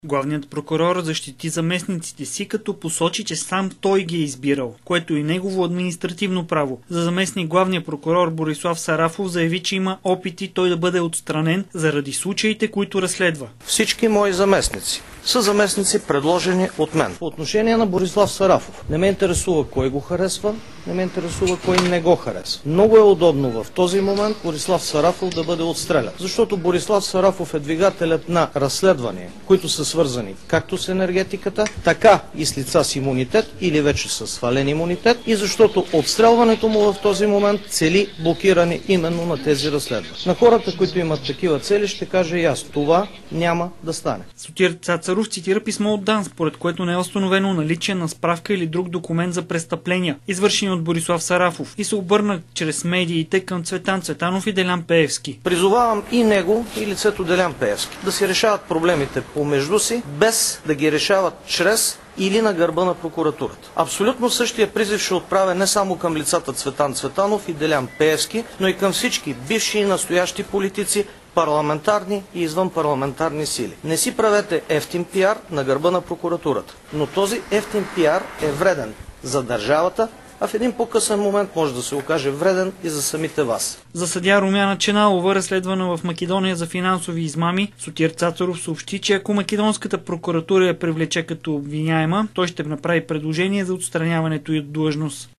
Главният прокурор защити заместниците си, като посочи, че сам той ги е избирал, което е негово административно право. За заместник главният прокурор Борислав Сарафов заяви, че има опити той да бъде отстранен заради случаите, които разследва. Всички мои заместници са заместници, предложени от мен. По отношение на Борислав Сарафов, не ме интересува кой го харесва, не ме интересува кой не го харесва. Много е удобно в този момент Борислав Сарафов да бъде отстрелян, защото Борислав Сарафов е двигателят на разследвания, които са свързани както с енергетиката, така и с лица с имунитет или вече с свален имунитет, и защото отстрелването му в този момент цели блокиране именно на тези разследвания. На хората, които имат такива цели, ще кажа ясно: това няма да стане. Сотир Цацаров цитира писмо от ДАНС, според което не е установено наличие на справка или друг документ за престъпления, извършени от Борислав Сарафов, и се обърна чрез медиите към Цветан Цветанов и Делян Пеевски. Призовавам и него, и лицето Делян Пеевски да си решават проблемите помежду си, без да ги решават чрез или на гърба на прокуратурата. Абсолютно същия призив ще отправя не само към лицата Цветан Цветанов и Делян Пеевски, но и към всички бивши и настоящи политици, парламентарни и извънпарламентарни сили. Не си правете ефтин пиар на гърба на прокуратурата. Но този ефтин пиар е вреден за държавата, а в един по-късен момент може да се окаже вреден и за самите вас. За съдия Румяна Ченалова, разследвана в Македония за финансови измами, Сотир Цацаров съобщи, че ако македонската прокуратура я привлече като обвиняема, той ще направи предложение за отстраняването й от длъжност.